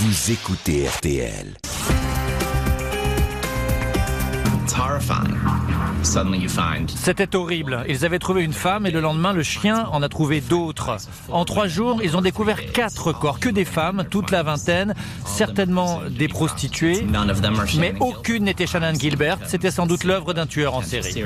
Vous écoutez RTL. C'était horrible. Ils avaient trouvé une femme et le lendemain, le chien en a trouvé d'autres. En 3 jours, ils ont découvert 4 corps, que des femmes, toute la vingtaine, certainement des prostituées, mais aucune n'était Shannan Gilbert. C'était sans doute l'œuvre d'un tueur en série.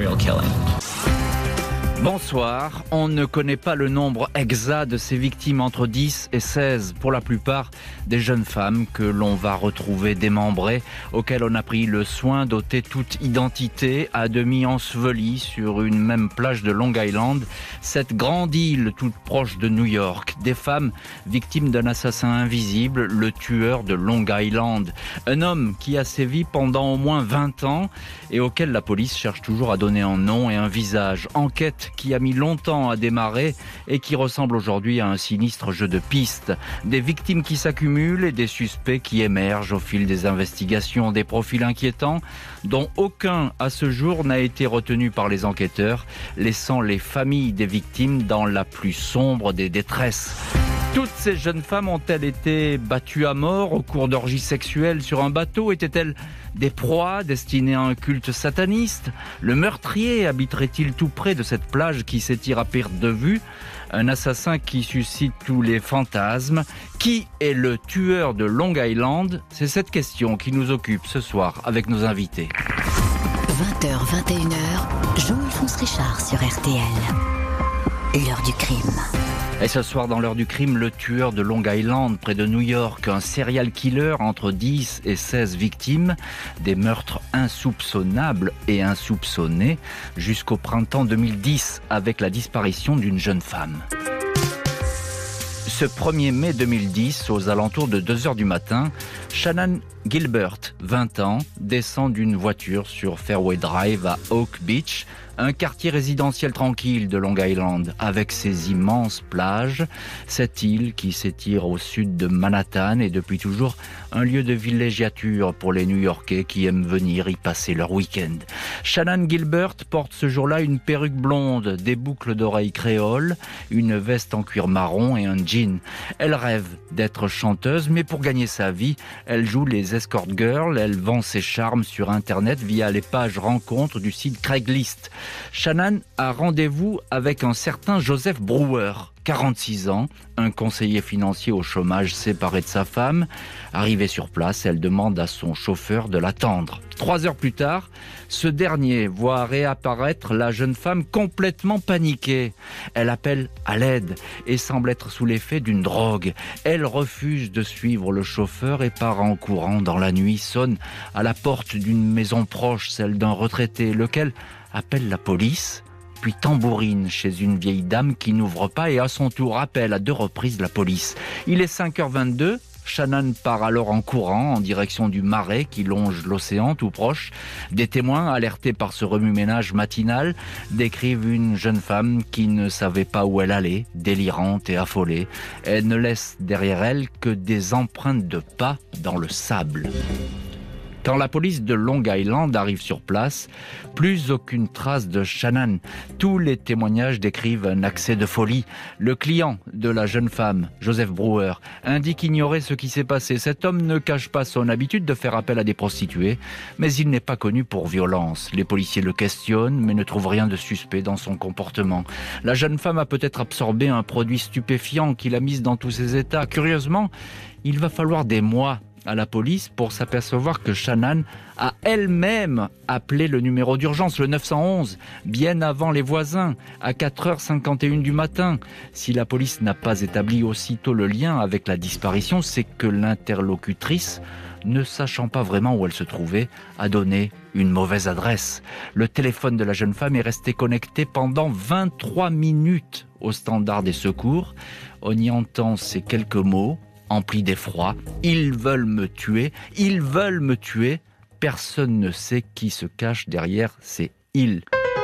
Bonsoir, on ne connaît pas le nombre exact de ces victimes, entre 10 et 16, pour la plupart des jeunes femmes que l'on va retrouver démembrées, auxquelles on a pris le soin d'ôter toute identité, à demi ensevelies sur une même plage de Long Island, cette grande île toute proche de New York. Des femmes victimes d'un assassin invisible, le tueur de Long Island. Un homme qui a sévi pendant au moins 20 ans et auquel la police cherche toujours à donner un nom et un visage. Enquête qui a mis longtemps à démarrer et qui ressemble aujourd'hui à un sinistre jeu de pistes. Des victimes qui s'accumulent et des suspects qui émergent au fil des investigations. Des profils inquiétants dont aucun à ce jour n'a été retenu par les enquêteurs, laissant les familles des victimes dans la plus sombre des détresses. Toutes ces jeunes femmes ont-elles été battues à mort au cours d'orgies sexuelles sur un bateau? Étaient-elles des proies destinées à un culte sataniste? Le meurtrier habiterait-il tout près de cette plage qui s'étire à perte de vue? Un assassin qui suscite tous les fantasmes. Qui est le tueur de Long Island? C'est cette question qui nous occupe ce soir avec nos invités. 20h, 21h, Jean-Alphonse Richard sur RTL. L'heure du crime. Et ce soir, dans l'heure du crime, le tueur de Long Island, près de New York, un serial killer entre 10 et 16 victimes, des meurtres insoupçonnables et insoupçonnés, jusqu'au printemps 2010, avec la disparition d'une jeune femme. Ce 1er mai 2010, aux alentours de 2h du matin, Shannan Gilbert, 20 ans, descend d'une voiture sur Fairway Drive à Oak Beach, un quartier résidentiel tranquille de Long Island, avec ses immenses plages, cette île qui s'étire au sud de Manhattan est depuis toujours un lieu de villégiature pour les New-Yorkais qui aiment venir y passer leur week-end. Shannan Gilbert porte ce jour-là une perruque blonde, des boucles d'oreilles créoles, une veste en cuir marron et un jean. Elle rêve d'être chanteuse, mais pour gagner sa vie, elle joue les escort girls, elle vend ses charmes sur Internet via les pages rencontres du site Craigslist. Shannan a rendez-vous avec un certain Joseph Brewer, 46 ans, un conseiller financier au chômage séparé de sa femme. Arrivée sur place, elle demande à son chauffeur de l'attendre. 3 heures plus tard, ce dernier voit réapparaître la jeune femme complètement paniquée. Elle appelle à l'aide et semble être sous l'effet d'une drogue. Elle refuse de suivre le chauffeur et part en courant dans la nuit, sonne à la porte d'une maison proche, celle d'un retraité, lequel appelle la police, puis tambourine chez une vieille dame qui n'ouvre pas et à son tour appelle à 2 reprises la police. Il est 5h22, Shannan part alors en courant en direction du marais qui longe l'océan tout proche. Des témoins, alertés par ce remue-ménage matinal, décrivent une jeune femme qui ne savait pas où elle allait, délirante et affolée. Elle ne laisse derrière elle que des empreintes de pas dans le sable. Quand la police de Long Island arrive sur place, plus aucune trace de Shannan. Tous les témoignages décrivent un accès de folie. Le client de la jeune femme, Joseph Brewer, indique ignorer ce qui s'est passé. Cet homme ne cache pas son habitude de faire appel à des prostituées, mais il n'est pas connu pour violence. Les policiers le questionnent, mais ne trouvent rien de suspect dans son comportement. La jeune femme a peut-être absorbé un produit stupéfiant qui l'a mise dans tous ses états. Curieusement, il va falloir des mois à la police pour s'apercevoir que Shannan a elle-même appelé le numéro d'urgence, le 911, bien avant les voisins, à 4h51 du matin. Si la police n'a pas établi aussitôt le lien avec la disparition, c'est que l'interlocutrice, ne sachant pas vraiment où elle se trouvait, a donné une mauvaise adresse. Le téléphone de la jeune femme est resté connecté pendant 23 minutes au standard des secours. On y entend ces quelques mots emplis d'effroi. Ils veulent me tuer, ils veulent me tuer. Personne ne sait qui se cache derrière ces ils.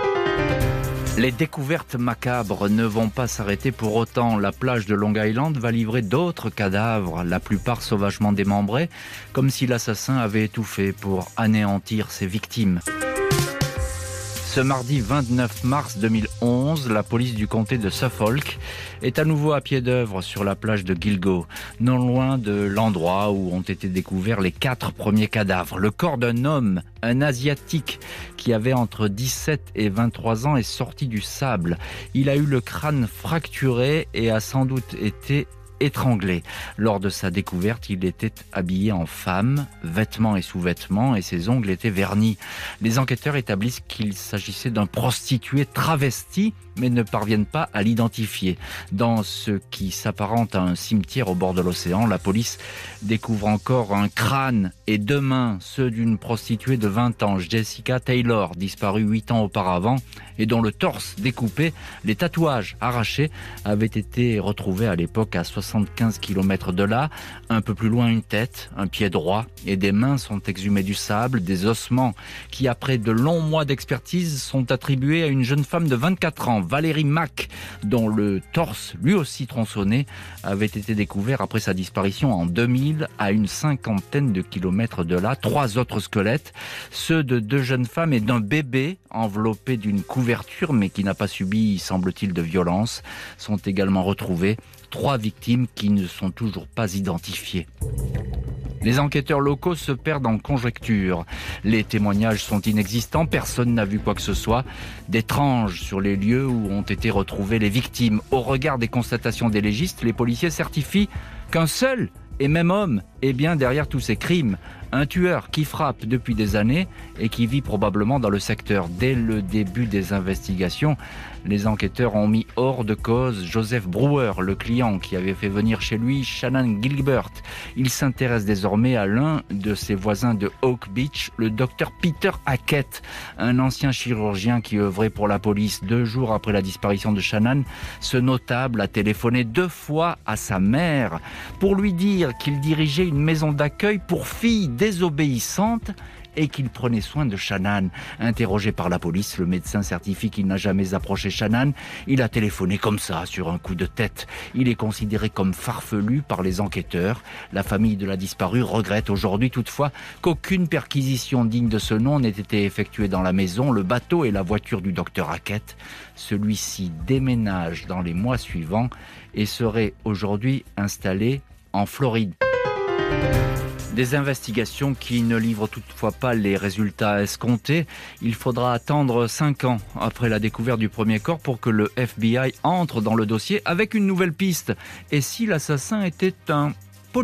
Les découvertes macabres ne vont pas s'arrêter pour autant. La plage de Long Island va livrer d'autres cadavres, la plupart sauvagement démembrés, comme si l'assassin avait étouffé pour anéantir ses victimes. Ce mardi 29 mars 2011, la police du comté de Suffolk est à nouveau à pied d'œuvre sur la plage de Gilgo, non loin de l'endroit où ont été découverts les 4 premiers cadavres. Le corps d'un homme, un Asiatique, qui avait entre 17 et 23 ans, est sorti du sable. Il a eu le crâne fracturé et a sans doute été étranglé. Lors de sa découverte, il était habillé en femme, vêtements et sous-vêtements, et ses ongles étaient vernis. Les enquêteurs établissent qu'il s'agissait d'un prostitué travesti, mais ne parviennent pas à l'identifier. Dans ce qui s'apparente à un cimetière au bord de l'océan, la police découvre encore un crâne et 2 mains, ceux d'une prostituée de 20 ans, Jessica Taylor, disparue 8 ans auparavant, et dont le torse découpé, les tatouages arrachés, avaient été retrouvés à l'époque à 75 km de là. Un peu plus loin, une tête, un pied droit et des mains sont exhumés du sable, des ossements qui, après de longs mois d'expertise, sont attribués à une jeune femme de 24 ans, Valérie Mack, dont le torse, lui aussi tronçonné, avait été découvert après sa disparition en 2000 à une 50aine de kilomètres de là. 3 autres squelettes, ceux de 2 jeunes femmes et d'un bébé enveloppé d'une couverture mais qui n'a pas subi, semble-t-il, de violence, sont également retrouvés. 3 victimes qui ne sont toujours pas identifiées. Les enquêteurs locaux se perdent en conjectures. Les témoignages sont inexistants, personne n'a vu quoi que ce soit d'étrange sur les lieux où ont été retrouvées les victimes. Au regard des constatations des légistes, les policiers certifient qu'un seul et même homme est bien derrière tous ces crimes. Un tueur qui frappe depuis des années et qui vit probablement dans le secteur. Dès le début des investigations, les enquêteurs ont mis hors de cause Joseph Brewer, le client qui avait fait venir chez lui Shannan Gilbert. Il s'intéresse désormais à l'un de ses voisins de Oak Beach, le docteur Peter Hackett, un ancien chirurgien qui œuvrait pour la police. 2 jours après la disparition de Shannan, ce notable a téléphoné 2 fois à sa mère pour lui dire qu'il dirigeait une maison d'accueil pour filles désobéissantes et qu'il prenait soin de Shannan. Interrogé par la police, le médecin certifie qu'il n'a jamais approché Shannan. Il a téléphoné comme ça, sur un coup de tête. Il est considéré comme farfelu par les enquêteurs. La famille de la disparue regrette aujourd'hui toutefois qu'aucune perquisition digne de ce nom n'ait été effectuée dans la maison, le bateau et la voiture du docteur Hackett. Celui-ci déménage dans les mois suivants et serait aujourd'hui installé en Floride. Des investigations qui ne livrent toutefois pas les résultats escomptés. Il faudra attendre 5 ans après la découverte du premier corps pour que le FBI entre dans le dossier avec une nouvelle piste. Et si l'assassin était un policier ?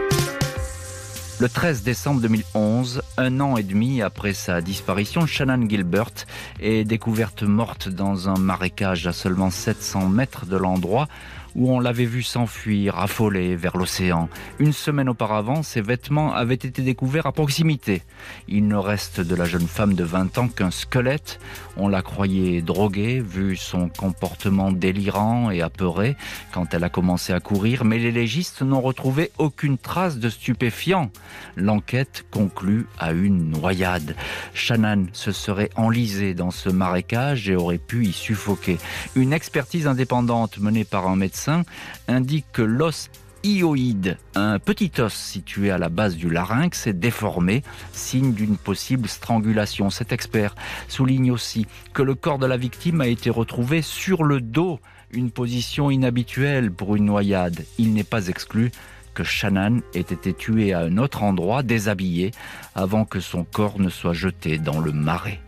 Le 13 décembre 2011, 1 an et demi après sa disparition, Shannan Gilbert est découverte morte dans un marécage à seulement 700 mètres de l'endroit où on l'avait vu s'enfuir, affolé, vers l'océan. 1 semaine auparavant, ses vêtements avaient été découverts à proximité. Il ne reste de la jeune femme de 20 ans qu'un squelette. On la croyait droguée, vu son comportement délirant et apeuré quand elle a commencé à courir, mais les légistes n'ont retrouvé aucune trace de stupéfiant. L'enquête conclut à une noyade. Shannan se serait enlisée dans ce marécage et aurait pu y suffoquer. Une expertise indépendante menée par un médecin indique que l'os hyoïde, un petit os situé à la base du larynx, est déformé, signe d'une possible strangulation. Cet expert souligne aussi que le corps de la victime a été retrouvé sur le dos, une position inhabituelle pour une noyade. Il n'est pas exclu que Shannan ait été tuée à un autre endroit, déshabillée, avant que son corps ne soit jeté dans le marais.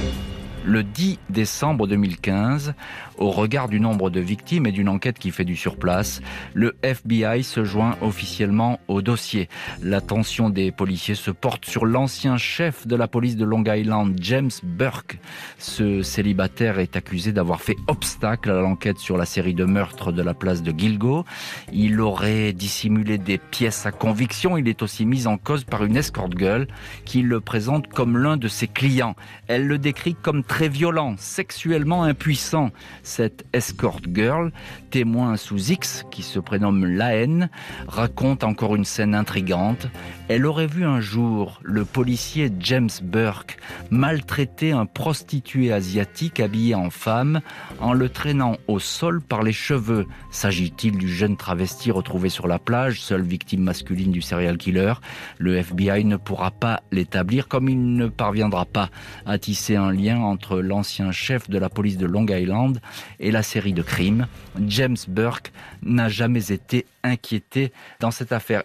Le 10 décembre 2015, au regard du nombre de victimes et d'une enquête qui fait du surplace, le FBI se joint officiellement au dossier. L'attention des policiers se porte sur l'ancien chef de la police de Long Island, James Burke. Ce célibataire est accusé d'avoir fait obstacle à l'enquête sur la série de meurtres de la place de Gilgo. Il aurait dissimulé des pièces à conviction. Il est aussi mis en cause par une escort girl qui le présente comme l'un de ses clients. Elle le décrit comme très violent, sexuellement impuissant. Cette escort girl, témoin sous X, qui se prénomme Laen, raconte encore une scène intrigante. Elle aurait vu un jour le policier James Burke maltraiter un prostitué asiatique habillé en femme en le traînant au sol par les cheveux. S'agit-il du jeune travesti retrouvé sur la plage, seule victime masculine du serial killer? Le FBI ne pourra pas l'établir, comme il ne parviendra pas à tisser un lien entre entre l'ancien chef de la police de Long Island et la série de crimes. James Burke n'a jamais été inquiété dans cette affaire.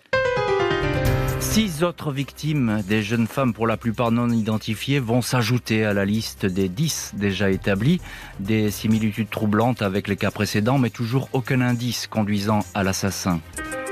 6 autres victimes, des jeunes femmes pour la plupart non identifiées, vont s'ajouter à la liste des 10 déjà établies. Des similitudes troublantes avec les cas précédents, mais toujours aucun indice conduisant à l'assassin.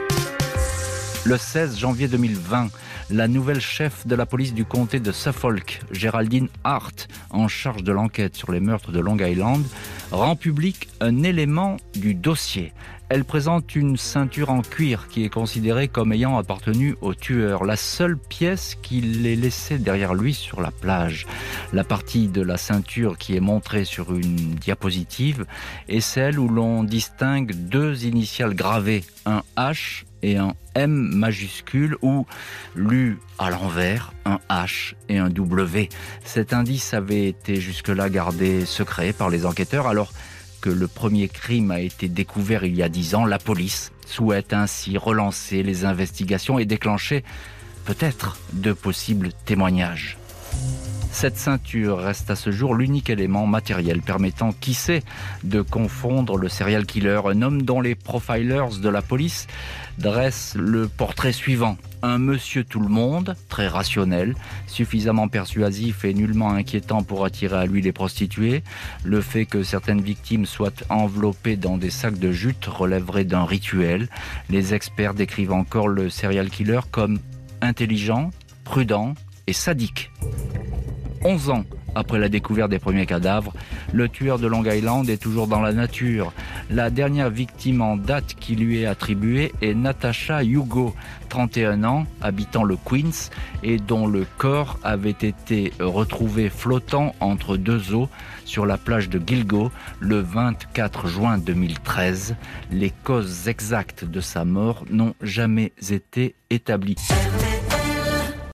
Le 16 janvier 2020, la nouvelle chef de la police du comté de Suffolk, Geraldine Hart, en charge de l'enquête sur les meurtres de Long Island, rend public un élément du dossier. Elle présente une ceinture en cuir qui est considérée comme ayant appartenu au tueur, la seule pièce qu'il ait laissée derrière lui sur la plage. La partie de la ceinture qui est montrée sur une diapositive est celle où l'on distingue 2 initiales gravées, un H et un M majuscule, ou lu à l'envers, un H et un W. Cet indice avait été jusque-là gardé secret par les enquêteurs, alors que le premier crime a été découvert il y a 10 ans. La police souhaite ainsi relancer les investigations et déclencher peut-être de possibles témoignages. Cette ceinture reste à ce jour l'unique élément matériel permettant, qui sait, de confondre le serial killer, un homme dont les profilers de la police dressent le portrait suivant. Un monsieur tout le monde, très rationnel, suffisamment persuasif et nullement inquiétant pour attirer à lui les prostituées. Le fait que certaines victimes soient enveloppées dans des sacs de jute relèverait d'un rituel. Les experts décrivent encore le serial killer comme intelligent, prudent et sadique. 11 ans après la découverte des premiers cadavres, le tueur de Long Island est toujours dans la nature. La dernière victime en date qui lui est attribuée est Natasha Hugo, 31 ans, habitant le Queens, et dont le corps avait été retrouvé flottant entre 2 eaux sur la plage de Gilgo le 24 juin 2013. Les causes exactes de sa mort n'ont jamais été établies.